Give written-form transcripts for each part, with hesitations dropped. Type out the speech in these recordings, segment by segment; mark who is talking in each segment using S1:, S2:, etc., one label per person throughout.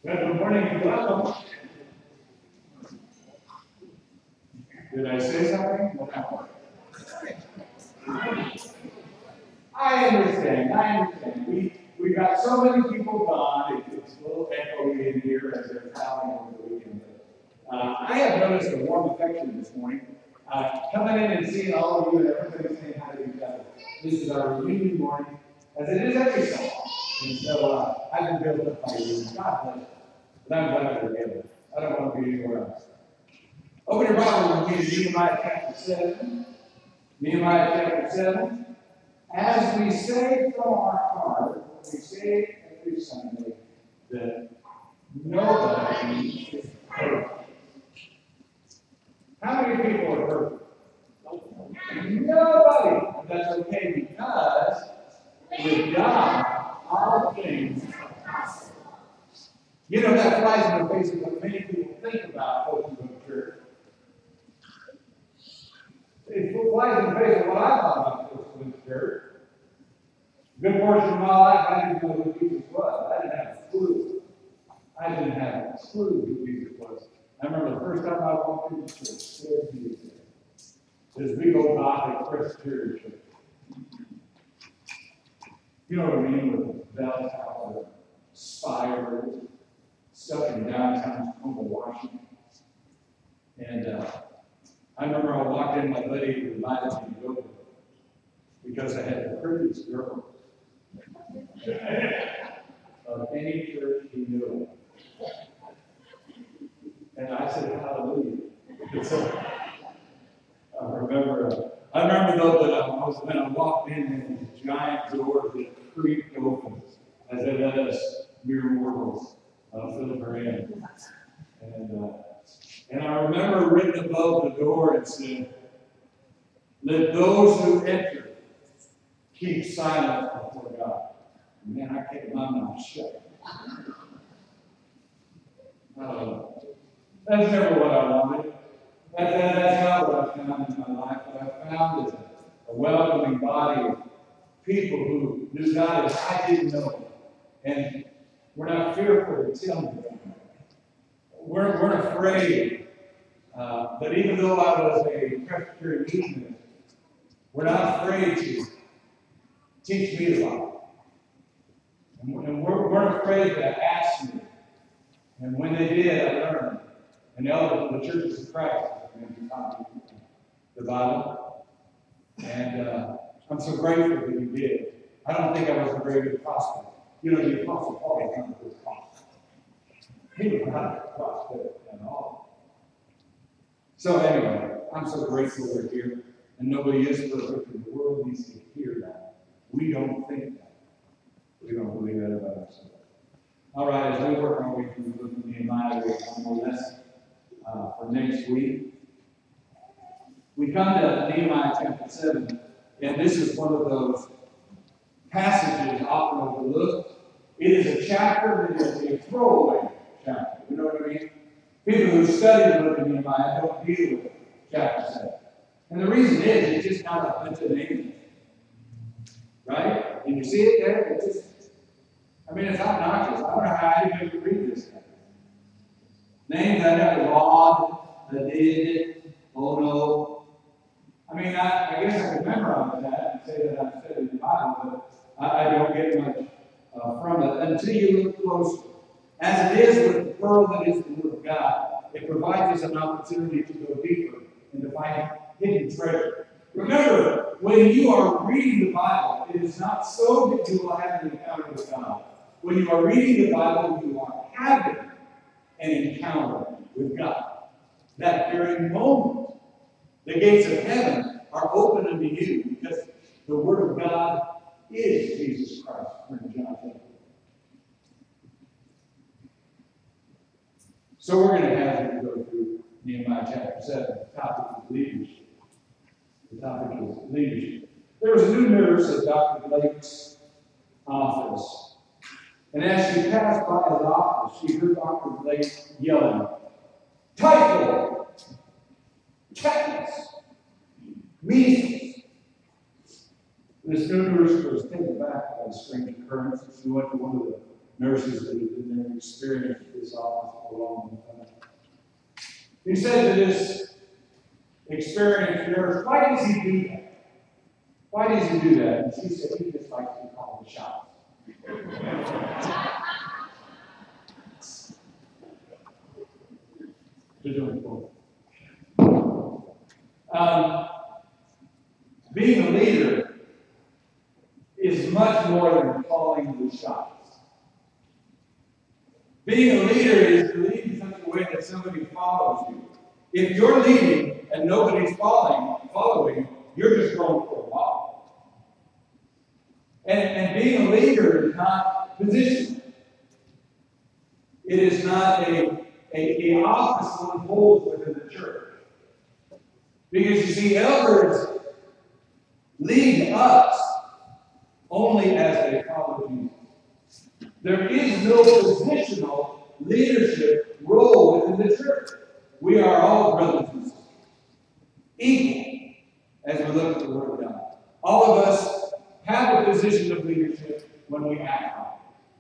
S1: Good morning and welcome. Did I say something? I understand. We got so many people gone. It's a little echoey in here as they're traveling over the weekend. I have noticed a warm affection this morning. Coming in and seeing all of you and everybody saying hi to each other. This is our reunion morning, as it is every Sunday. And so I've been built up by you. God bless you. But I'm glad we're together. I don't want to be anywhere else. Open your Bible with me to Nehemiah chapter 7. Nehemiah chapter 7. As we say from our heart, we say every Sunday that nobody is perfect. How many people are perfect? Nobody. And that's okay because with God, all things are possible. You know, that flies in the face of what many people think about folks who go to church. It flies in the face of what I thought about folks who went to church. A good portion of my life, I didn't know who Jesus was. I didn't have a clue. Who Jesus was. I remember the first time I walked into church, there he was there. This big old Gothic Presbyterian church. You know what I mean? With bell tower, spires, stuck in downtown Tacoma, Washington. And I remember I walked in, my buddy invited me to go because I had the prettiest girl of any church he knew. And I said, hallelujah. So, I remember though that when I walked in, there was these giant doors that creaked open as they let us mere mortals filter in. And I remember written above the door it said, let those who enter keep silent before God. Man, I kept my mouth shut. That's never what I wanted. That's not what I found in my life. What I found is a welcoming body of people who knew God as I didn't know. And we're not fearful to tell them. We're afraid. But even though I was a Presbyterian Unionist, we're not afraid to teach me the Bible. And we're afraid to ask me. And when they did, I learned. And the churches of Christ taught me the Bible. And I'm so grateful that you did. I don't think I was a very good apostle. You know, the Apostle Paul was not a good apostle. He was not a prophet at all. So anyway, I'm so grateful we're here. And nobody is perfect, and the world needs to hear that. We don't think that. We don't believe that about ourselves. All right, as we work our way through the book of Nehemiah, we have one more lesson for next week. We come to Nehemiah chapter 7, and this is one of those passages often overlooked. It is a chapter that is a throwaway chapter. You know what I mean? People who study the book of Nehemiah don't deal with chapter 7. And the reason is, it's just not a bunch of names. Right? And you see it there? It's obnoxious. I don't know how anybody can read this. Names I know, God, that did it, oh no. I guess I can memorize that and say that I've studied the Bible, but I don't get much from it until you look closer. As it is with the pearl that is the Word of God, it provides us an opportunity to go deeper and to find hidden treasure. Remember, when you are reading the Bible, it is not so that you will have an encounter with God. When you are reading the Bible, you are having an encounter with God. That very moment, the gates of heaven are open unto you because the Word of God is Jesus Christ. In John 10. So we're going to have you go through Nehemiah chapter 7. The topic is leadership. There was a new nurse at Dr. Blake's office. And as she passed by his office, she heard Dr. Blake yelling, typhoid, tetanus, measles. This new nurse was taken back by the strange occurrence. She went to one of the nurses that have been there experienced this office for a long time. He said to this experienced nurse, why does he do that? Why does he do that? And she said, he just likes to call the shots. They're doing cool. Being a leader is much more than calling the shots. Being a leader is to lead in such a way that somebody follows you. If you're leading and nobody's following, you're just going for a while. And being a leader is not positional. It is not a office one holds within the church. Because you see, elders lead us only as they follow Jesus. There is no positional leadership role within the church. We are all brothers and sisters, equal as we look at the Word of God. All of us have a position of leadership when we act on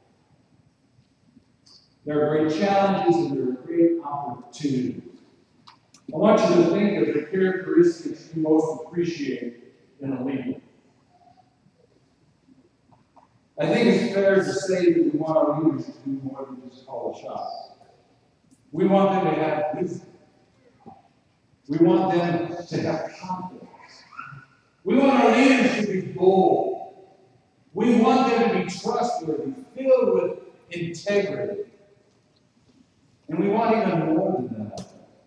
S1: it. There are great challenges and there are great opportunities. I want you to think of the characteristics you most appreciate in a leader. I think it's fair to say that we want our leaders to do more than just call the shots. We want them to have wisdom. We want them to have confidence. We want our leaders to be bold. We want them to be trustworthy, filled with integrity. And we want even more than that.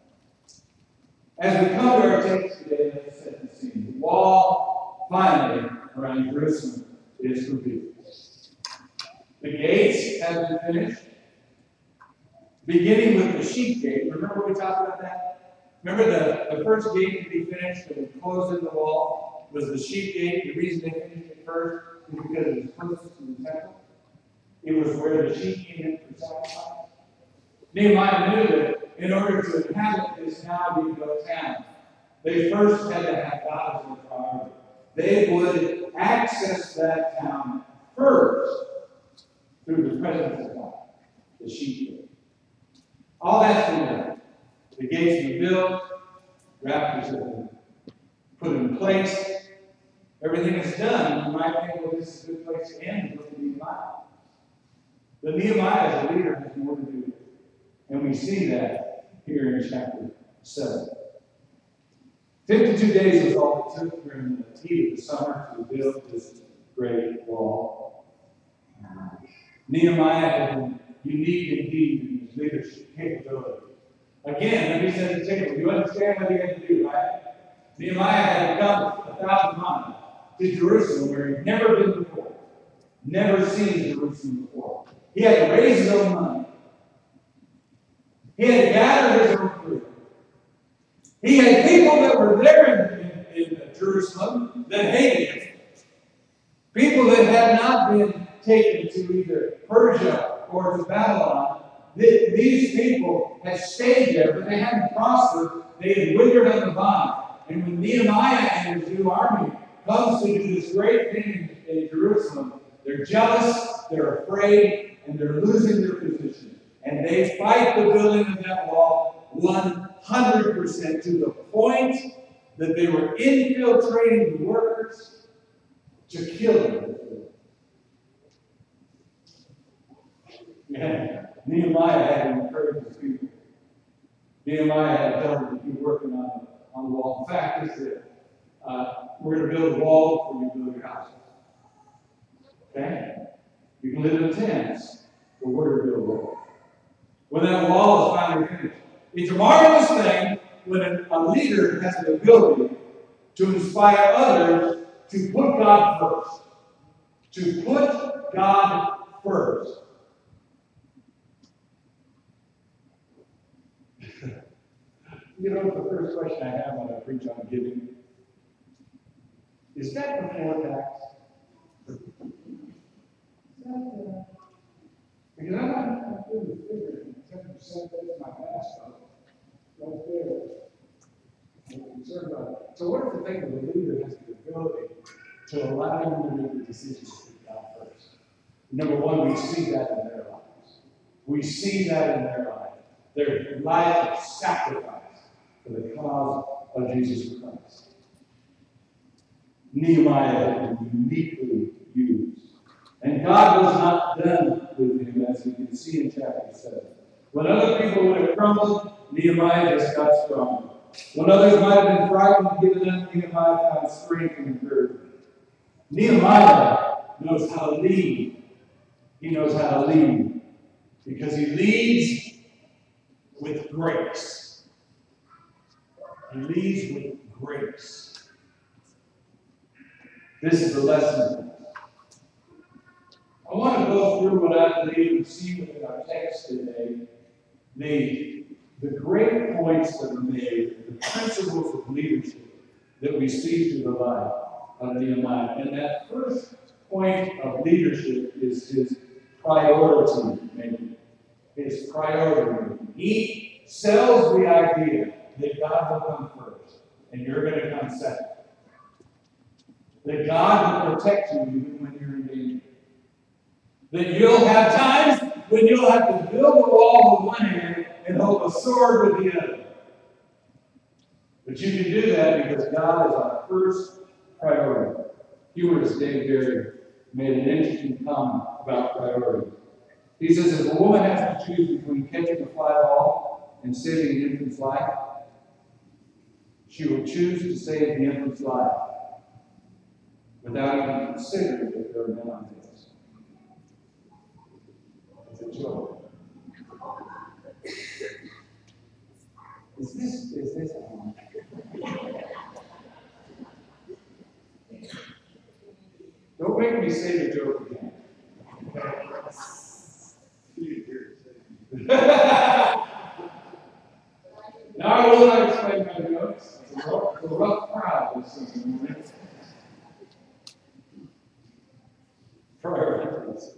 S1: As we come to our text today, let's set the scene. The wall, finally, around Jerusalem is completed. The gates have been finished. Beginning with the sheep gate. Remember we talked about that? Remember the first gate to be finished that was closed in the wall was the sheep gate. The reason they finished it first was because it was closest to the temple. It was where the sheep came in for sacrifice. Nehemiah knew that in order to inhabit this now being built town, they first had to have God as their priority. They would access that town first through the presence of God, the sheep gate. All that's been done. The gates have been built, rafters have been put in place, everything is done. You might think, well, this is a good place to end. Look at Nehemiah. But Nehemiah, as a leader, has more to do. And we see that here in chapter 7. 52 days was all it took during the heat of the summer to build this great wall. Nehemiah had been unique indeed in his leadership capability. Again, let me set the table. You understand what he had to do, right? Nehemiah had to come 1,000 miles to Jerusalem where he'd never been before. Never seen Jerusalem before. He had to raise his own money. He had to gather his own crew. He had people that were there in Jerusalem that hated him. People that had not been taken to either Persia or to Babylon. These people had stayed there, but they hadn't prospered. They had withered on the vine. And when Nehemiah and his new army comes to do this great thing in Jerusalem, they're jealous, they're afraid, and they're losing their position. And they fight the building of that wall 100% to the point that they were infiltrating the workers to kill them. Yeah. Nehemiah had to encourage his people. Nehemiah had to tell them to keep working on the wall. The fact is that we're going to build a wall before you build your house. Okay? You can live in tents, but we're going to build a wall. When that wall is finally finished, it's a marvelous thing when a leader has the ability to inspire others to put God first. To put God first. You know, the first question I have when I preach on giving is that before tax? Because I'm not doing the figure. 10% that's my best right there. I'm concerned about it. So what if the thing that the leader has the ability to allow them to make the decision to put God first? Number one, we see that in their life. We see that in their life of sacrifice for the cause of Jesus Christ. Nehemiah had been uniquely used. And God was not done with him, as we can see in chapter 7. When other people would have crumbled, Nehemiah just got stronger. When others might have been frightened and given up, Nehemiah found strength and encouragement. Nehemiah knows how to lead. He knows how to lead because he leads with grace. He leads with grace. This is the lesson. I want to go through what I believe we see within our text today. The great points that are made, the principles of leadership that we see through the life of Nehemiah. And that first point of leadership is his priority making. His priority making. He sells the idea that God will come first and you're going to come second. That God will protect you even when you're in danger. That you'll have times when you'll have to build a wall with one hand and hold a sword with the other. But you can do that because God is our first priority. Humorist Dave Barry made an interesting comment about priority. He says, if a woman has to choose between catching a fly ball and saving an infant's life, she will choose to save the infant's life without even considering that there are men on this. It's a joke. Is this on? Don't make me say the joke again. Now I will not explain my jokes. It's a rough crowd this morning. Priorities.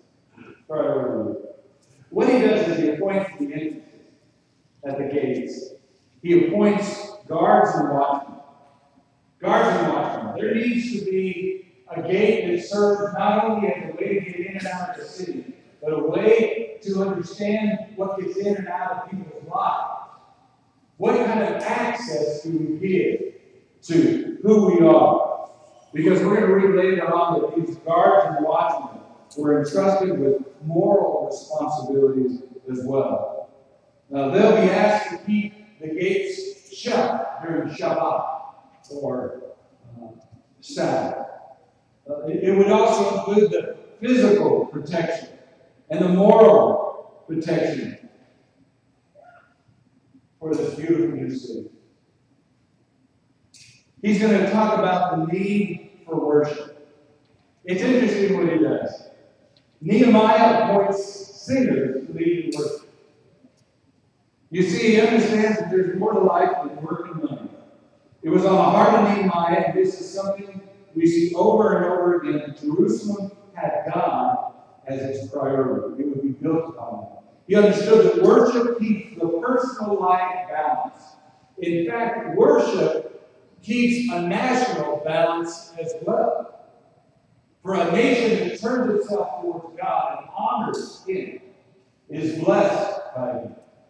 S1: What he does is he appoints the entrances at the gates. He appoints guards and watchmen. Guards and watchmen. There needs to be a gate that serves not only as a way to get in and out of the city, but a way to understand what gets in and out of people's lives. What kind of access do we give to who we are? Because we're going to read later on that these guards and watchmen were entrusted with moral responsibilities as well. Now, they'll be asked to keep the gates shut during Shabbat or Sabbath. It would also include the physical protection and the moral protection for this beautiful new city. He's going to talk about the need for worship. It's interesting what he does. Nehemiah appoints singers to lead in worship. You see, he understands that there's more to life than work and money. It was on the heart of Nehemiah, and this is something we see over and over again. Jerusalem had God as its priority. It would be built upon that. He understood that worship keeps the personal life balanced. In fact, worship keeps a national balance as well. For a nation that turns itself towards God and honors Him is blessed by Him.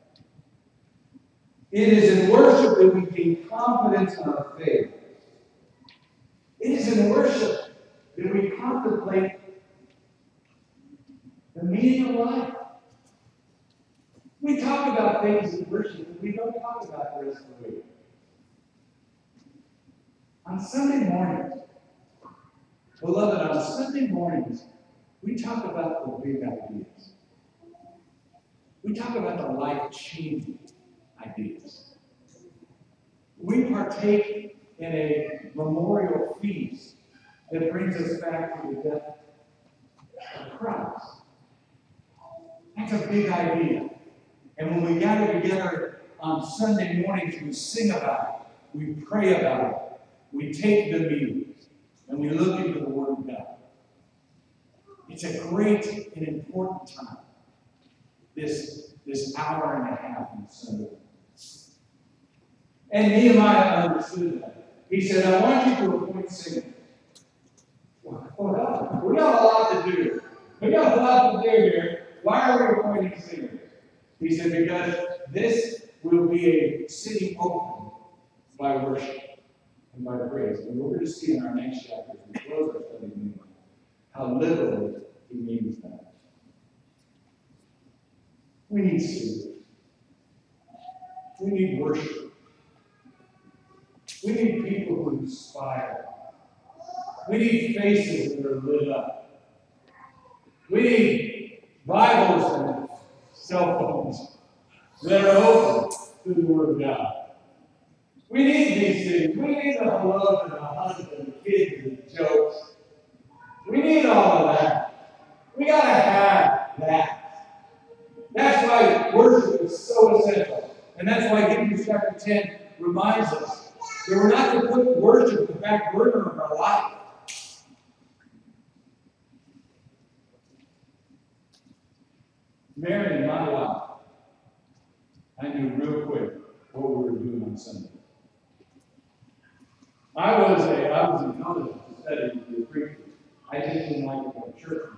S1: It is in worship that we gain confidence in our faith. It is in worship that we contemplate the meaning of life. We talk about things in worship that we don't talk about the rest of the week. On Sunday mornings, beloved, on Sunday mornings, we talk about the big ideas. We talk about the life-changing ideas. We partake in a memorial feast that brings us back to the death of Christ. That's a big idea. And when we gather together on Sunday mornings, we sing about it, we pray about it, we take the meals, and we look into the Word of God. It's a great and important time, this hour and a half on Sunday. And Nehemiah understood that. He said, I want you to appoint singers. Well, we got a lot to do. We got a lot to do here. Why are we appointing singers? He said, because this will be a city opened by worship and by praise. And we're going to see in our next chapter, as we close our study of Nehemiah, how literally he means that. We need singers. We need worship. We need people who inspire. We need faces that are lit up. We need Bibles and cell phones that are open to the Word of God. We need these things. We need the hello and the hugs and the kids and the jokes. We need all of that. We got to have that. That's why worship is so essential. And that's why Hebrews chapter 10 reminds us that we're not to put worship in the back burner of our life. Mary and my wife, I knew real quick what we were doing on Sunday. I was in college to study to be a preacher. I didn't like to go to church.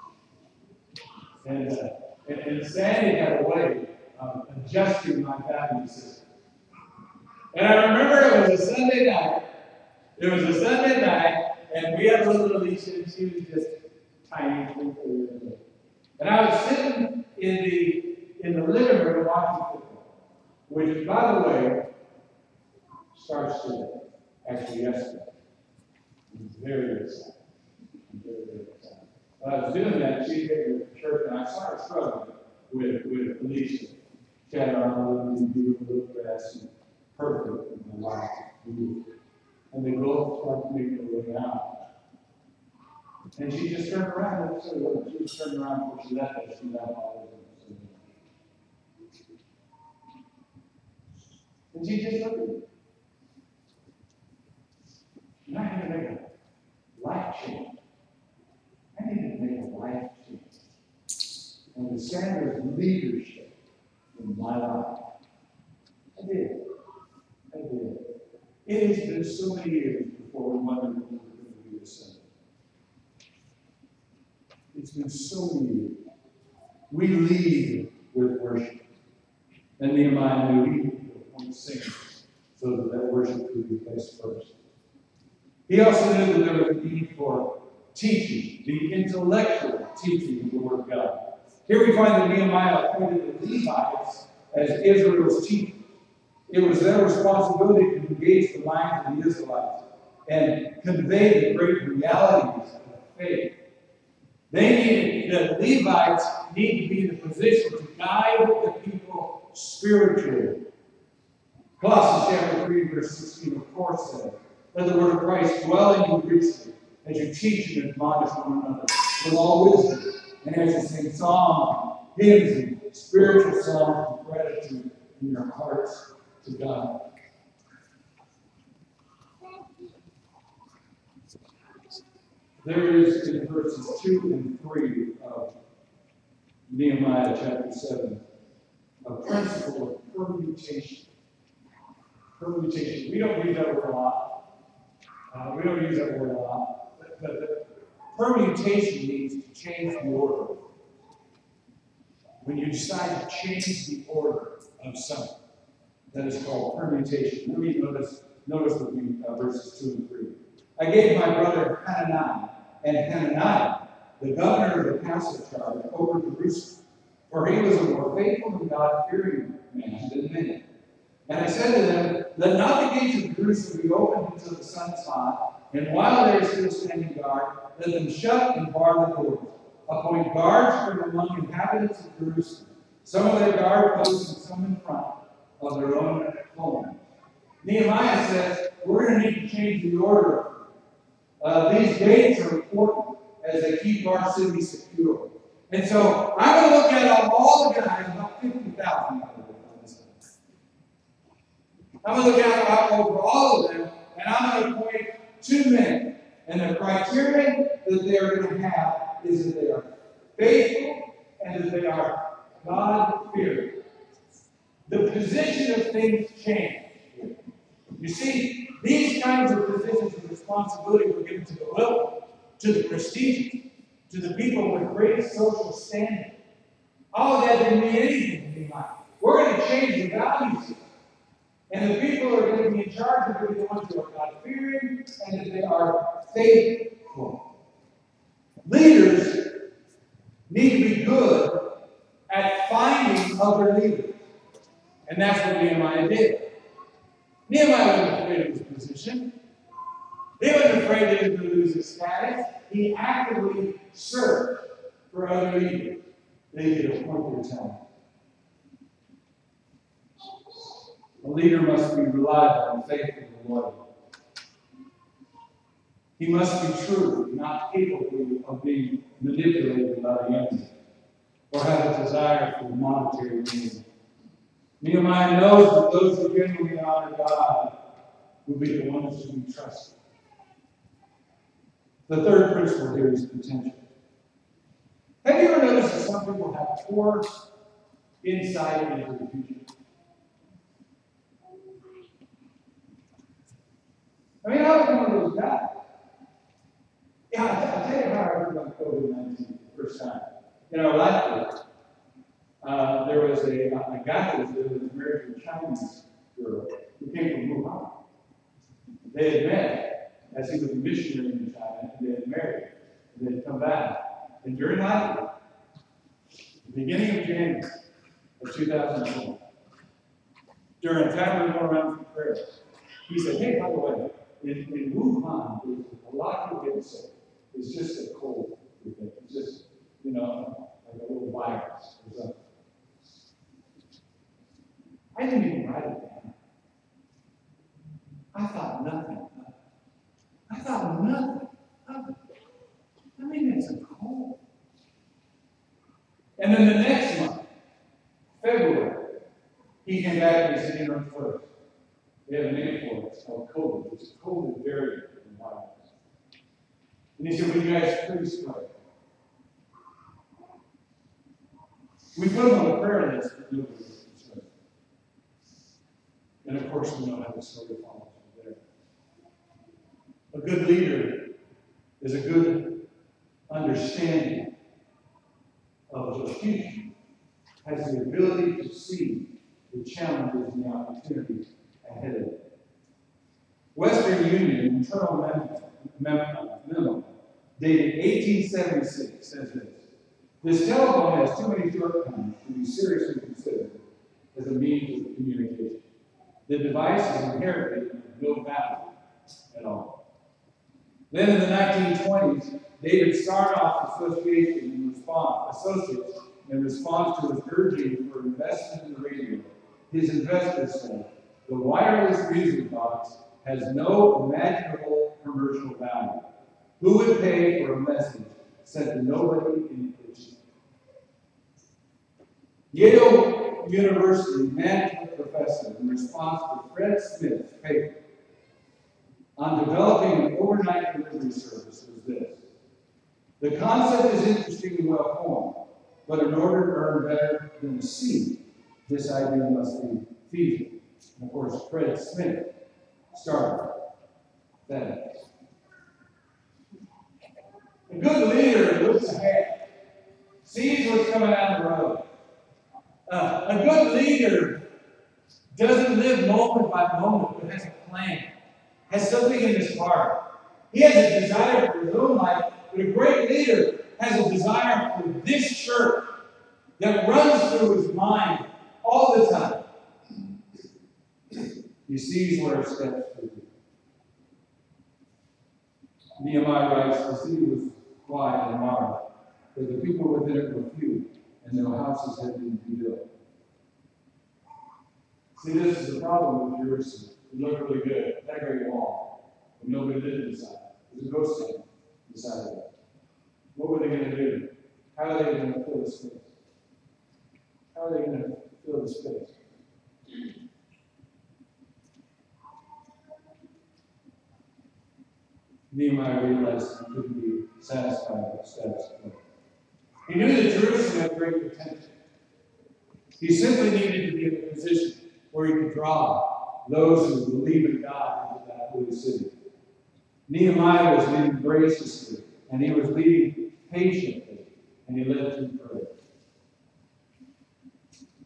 S1: And Sandy had a way of adjusting my value system. And I remember it was a Sunday night. It was a Sunday night, and we had a little Alicia, and she was just tiny. And I was sitting in the living room watching football, which, by the way, starts today. Actually, yesterday. I'm very excited. While I was doing that, she came to church, and I saw her struggling with Alicia. She had her own beautiful little dress, and perfect in my life. And they both started making their way out. And she just turned around. She just turned around before she left us. She left all of them. And she just looked at me. And I had to make a life change. I needed to make a life change. And with Sandra's leadership in my life, I did. It has been so many years before we wondered what we were going to do this Sunday. It's been so many years. We lead with worship. And Nehemiah knew he needed to appoint singers so that worship could be placed first. He also knew that there was a need for teaching, the intellectual teaching of the Word of God. Here we find that Nehemiah appointed the Levites as Israel's teachers. It was their responsibility to engage the minds of the Israelites and convey the great realities of faith. The Levites need to be in a position to guide the people spiritually. Colossians chapter 3, verse 16, of course, says, "Let the word of Christ dwell in you richly, as you teach and admonish one another with all wisdom, and as you sing psalms, hymns, and spiritual songs of gratitude in your hearts to God." There is in verses 2 and 3 of Nehemiah chapter 7 a principle of permutation. Permutation. We don't use that word a lot. But permutation means to change the order. When you decide to change the order of something, that is called permutation. Let me notice with me verses 2 and 3. "I gave my brother Hananiah the governor of the council charge, over Jerusalem, for he was a more faithful and God-fearing man than many. And I said to them, let not the gates of Jerusalem be opened until the sun is hot, and while they are still standing guard, let them shut and bar the doors. Appoint guards from among inhabitants of Jerusalem, some of their guard posts and some in front of their own homes." Nehemiah says, we're going to need to change the order. These gates are important as they keep our city secure. And so I'm going to look at all the guys, about 50,000. I'm going to look out over all of them, and I'm going to appoint 2 men. And the criteria that they're going to have is that they are faithful and that they are God-fearing. The position of things change. You see, these kinds of positions of responsibility were given to the wealthy, to the prestigious, to the people with great social standing. All of that didn't mean anything to Nehemiah. We're going to change the values. And the people who are going to be in charge are going to be the ones who are God-fearing and that they are faithful. Leaders need to be good at finding other leaders. And that's what Nehemiah did. Nehemiah wasn't afraid of his position. He wasn't afraid that he was going to lose his status. He actively searched for other leaders that he could appoint their talent. A leader must be reliable and faithful and loyal. He must be true, not capable of being manipulated by the enemy or have a desire for monetary gain. Nehemiah knows that those who genuinely honor God will be the ones to be trusted. The third principle here is potential. Have you ever noticed that some people have poor insight into the future? I mean, I was one of those guys. Yeah, I'll tell you how I heard about COVID-19 the first time. In our last year, there was a guy that was married to a Chinese girl who came from Wuhan. They had met as he was a missionary in China, and they had married. And they had come back. And during life, the beginning of January of 2001, during a time we were going around for prayer, he said, hey, by the way, in Wuhan, there's a lot of people getting sick. It's just a cold. It's just, like a little virus or something. I didn't even write it down. I thought nothing of it. I mean, it's a cold. And then the next month, February, he came back and he said, first, they have a name for it. It's called COVID. It's a COVID variant in the virus. And he said, will you guys please pray? We put him on the prayer list, but nobody was concerned. And of course, we know how the story follows from there. A good leader is a good understanding of the future, has the ability to see the challenges and the opportunities ahead of it. Western Union Internal Memo, dated 1876, says this. This telephone has too many shortcomings to be seriously considered as a means of communication. The device is inherently of no value at all. Then in the 1920s, David Sarnoff Associates in response to his urging for investment in the radio, his investors said, the wireless music box has no imaginable commercial value. Who would pay for a message sent to nobody in the kitchen? Yale University management professor, in response to Fred Smith's paper on developing an overnight delivery service, was this. The concept is interesting and well formed, but in order to earn better than the seed, this idea must be feasible. And of course, Fred Smith started that. A good leader looks ahead, sees what's coming down the road. A good leader doesn't live moment by moment, but has a plan, has something in his heart. He has a desire for his own life, but a great leader has a desire for this church that runs through his mind all the time. He sees where it steps to. Nehemiah writes, the city was quiet and large, but the people within it were few, and their houses had been rebuilt. See, this is the problem with Jerusalem. It looked really good, that great wall, but nobody lived inside. It was a ghost town inside of it. What were they going to do? How are they going to fill the space? How are they going to fill the space? Nehemiah realized he couldn't be satisfied with the status quo. He knew that Jerusalem had great potential. He simply needed to be in a position where he could draw those who believe in God into that holy city. Nehemiah was leading graciously, and he was leading patiently, and he led through prayer.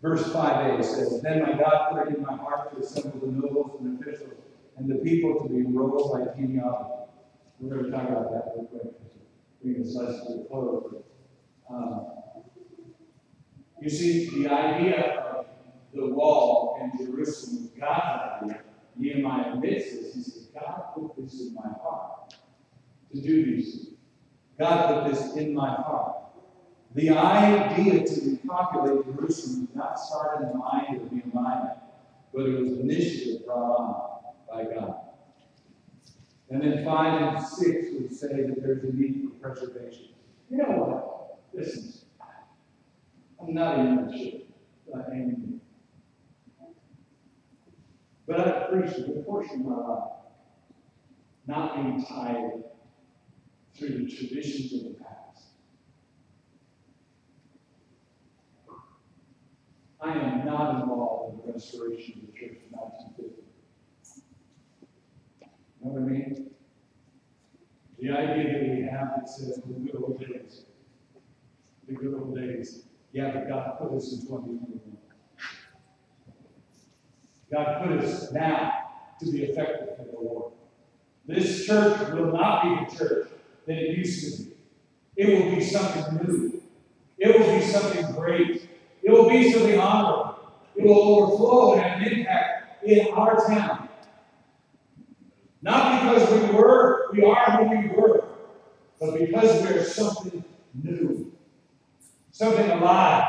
S1: Verse 5a says, Then my God put it in my heart to assemble the nobles and officials and the people to be enrolled by genealogy. We're going to talk about that real quick. Bring this lesson to a close. You see, the idea of the wall in Jerusalem was God's idea. Nehemiah admits this. He says, God put this in my heart to do these things. God put this in my heart. The idea to repopulate Jerusalem did not start in the mind of Nehemiah, but it was an initiative brought on by God. And then 5 and 6 would say that there's a need for preservation. You know what? Listen, I'm not in that shit. But I've preached a good portion of my life not being tied through the traditions of the past. I am not involved in the restoration of the church of 1950. You know what I mean? The idea that we have that says the good old days. The good old days. Yeah, but God put us in 2021. God put us now to be effective for the Lord. This church will not be the church that it used to be. It will be something new. It will be something great. It will be something honorable. It will overflow and have an impact in our town. Not because we are who we were, but because we are something new. Something alive.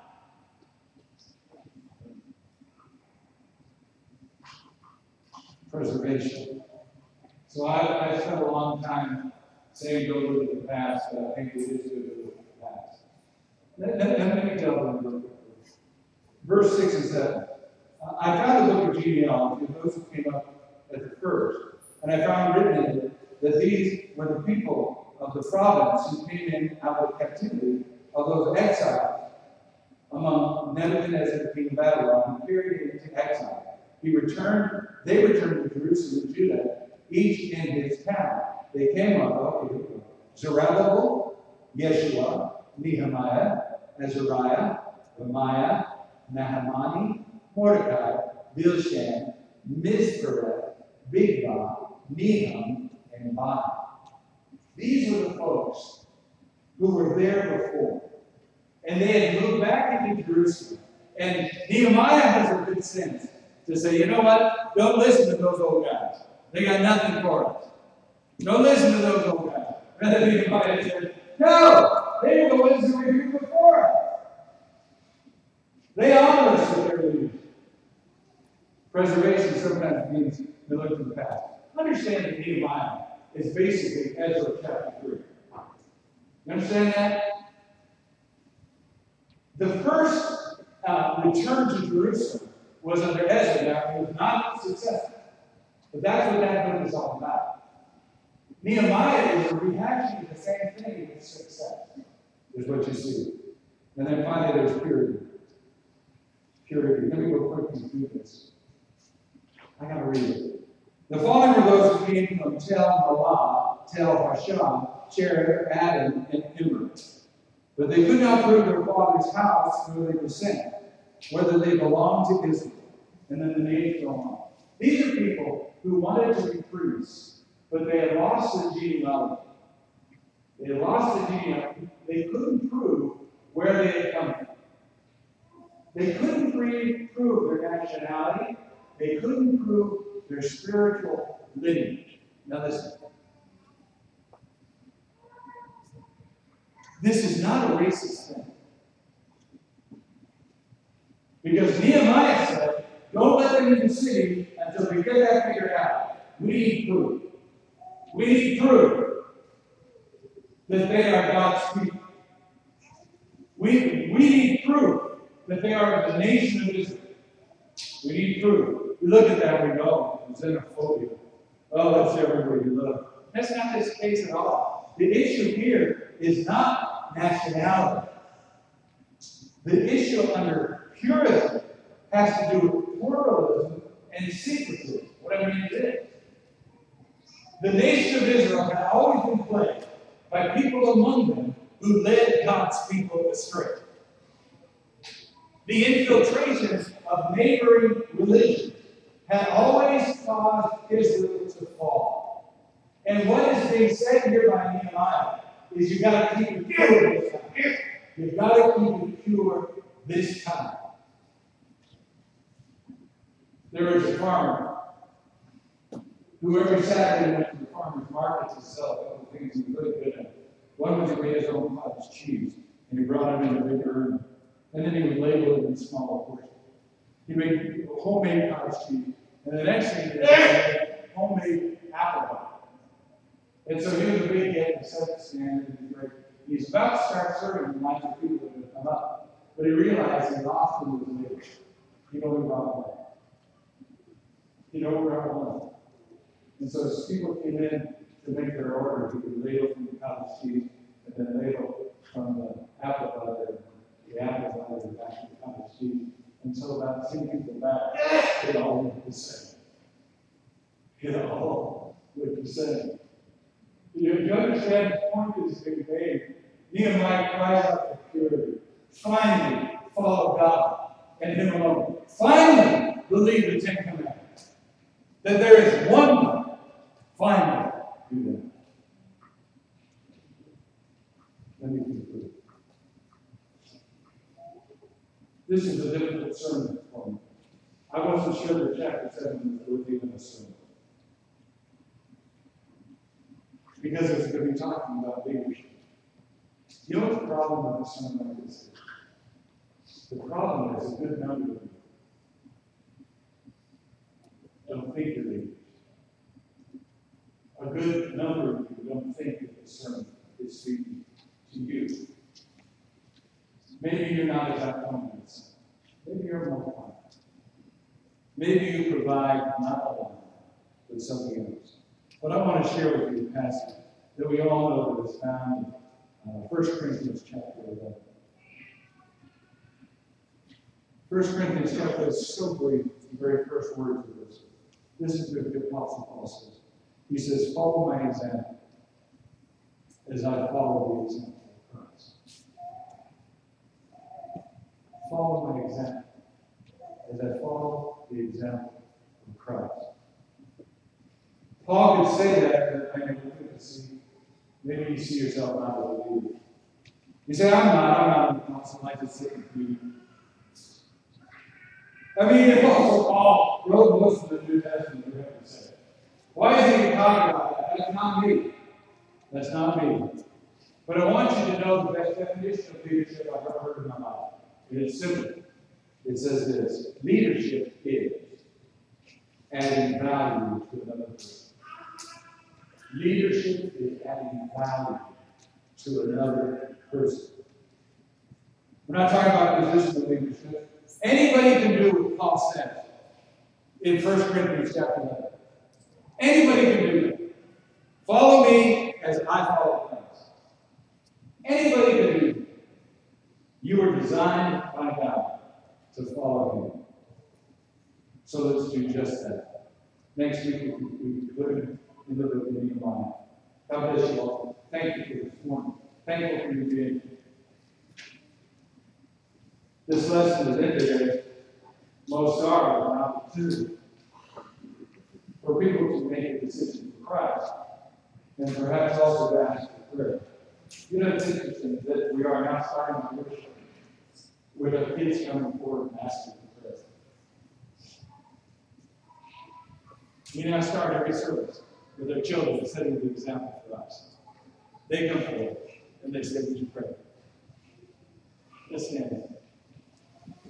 S1: Preservation. So I spent a long time saying go look at the past, but I think it is good to look at the past. Let me tell them real quickly. Verse 6 and 7. I found the book of genealogy of those who came up at the first, and I found written in it that these were the people of the province who came in out of captivity of those exiles among Nebuchadnezzar, king of Babylon, who carried him into exile. They returned to Jerusalem and Judah, each in his town. They came up, Zerubbabel, Yeshua, Nehemiah, Azariah, Ramiah, Nahamani, Mordecai, Bilshan, Mizperet, Bigvah, Nehum, and Bani. These were the folks who were there before. And they had moved back into Jerusalem. And Nehemiah has a good sense to say, you know what? Don't listen to those old guys. They got nothing for us. Don't listen to those old guys. Rather, Nehemiah said, no! They were the ones who were here before us. They honor us with their leaders. Preservation sometimes means to look to the past. Understand that Nehemiah is basically Ezra chapter 3. You understand that? The first return to Jerusalem was under Ezra. Now, it was not successful. But that's what that book is all about. Nehemiah is a rehashing of the same thing with success, is what you see. And then finally, there's purity. Purity. Let me go quickly through this. I got to read it. The following were those who came from Tel Malah, Tel Hashan, Cherith, Adam, and Immer. But they could not prove their father's house where they were sent, whether they belonged to Israel. And then the names go on. These are people who wanted to be priests, but they had lost the genealogy. They had lost the genealogy. They couldn't prove where they had come from. They couldn't prove their nationality. They couldn't prove their spiritual lineage. Now listen. This is not a racist thing. Because Nehemiah said, don't let them in the city until we get that figured out. We need proof. We need proof that they are God's people. We need proof that they are the nation of Israel. We need proof. We look at that and we go, xenophobia. Oh, that's everywhere you look. That's not this case at all. The issue here is not nationality. The issue under Puritan has to do with pluralism and secrecy. What I mean is this. The nation of Israel had always been plagued by people among them who led God's people astray. The infiltration of neighboring religions had always caused Israel to fall. And what is being said here by Nehemiah is you've got to keep it pure this time. You've got to keep it pure this time. There was a farmer who every Saturday went to the farmer's market to sell a couple of things he was really good at. One was he made his own cottage cheese, and he brought it in a big urn. And then he would label it in smaller portions. He made homemade cottage cheese, and the next thing he did, he made homemade apple pie. And so he was a big hit and set the standard. He's about to start serving the lines of people that are going to come up. But he realized he lost him with labor. He'd only brought one. He'd only brought one. And so as people came in to make their order, he would ladle from the cottage cheese and then ladle from the apple butter, the apple butter back to the cottage cheese. And so about 10 people back, it all looked the same. It all looked the same. You understand the point is being made. Nehemiah cries out for purity. Finally, follow God and Him alone. Finally, believe the Ten Commandments. That there is one God. Finally, do that. Let me conclude. This is a difficult sermon for me. I wasn't sure that chapter 7 was worth even a sermon. Because it's going to be talking about leadership. You know what the problem with a sermon like this is? The problem is a good number of you don't think you're leaders. A good number of you don't think that the sermon is speaking to you. Maybe you're not as outcome as maybe you're a multiplier. Maybe you provide not a lot, but something else. But I want to share with you a passage that we all know that is found in 1 Corinthians chapter 11. 1 Corinthians chapter 11 is so brief, the very first words of this. This is what the Apostle Paul says. He says, follow my example as I follow the example of Christ. Follow my example as I follow the example of Christ. Paul could say that, and I look to see, maybe you see yourself not as a leader. You say, I'm not an apostle, I just sit with you. I mean, if also Paul wrote most of the New Testament, you have to say. Why is he talking about that? That's not me. That's not me. But I want you to know the best definition of leadership I've ever heard in my life. And it's simple. It says this: leadership is adding value to another person. Leadership is adding value to another person. We're not talking about positional leadership. Anybody can do what Paul says in 1 Corinthians chapter 11. Anybody can do that. Follow me as I follow Christ. Anybody can do that. You were designed by God to follow Him. So let's do just that. Next week we conclude in the book of Nehemiah. God bless you all. Thank you for this morning. Thankful for you being here. This lesson is ended as most are an opportunity for people to make a decision for Christ and perhaps also to ask for prayer. You know, it's interesting that we are now starting to worship with our kids coming forward and asking for prayer. We now start every service with our children setting the example for us. They come forward and they say, would you pray? Let's stand.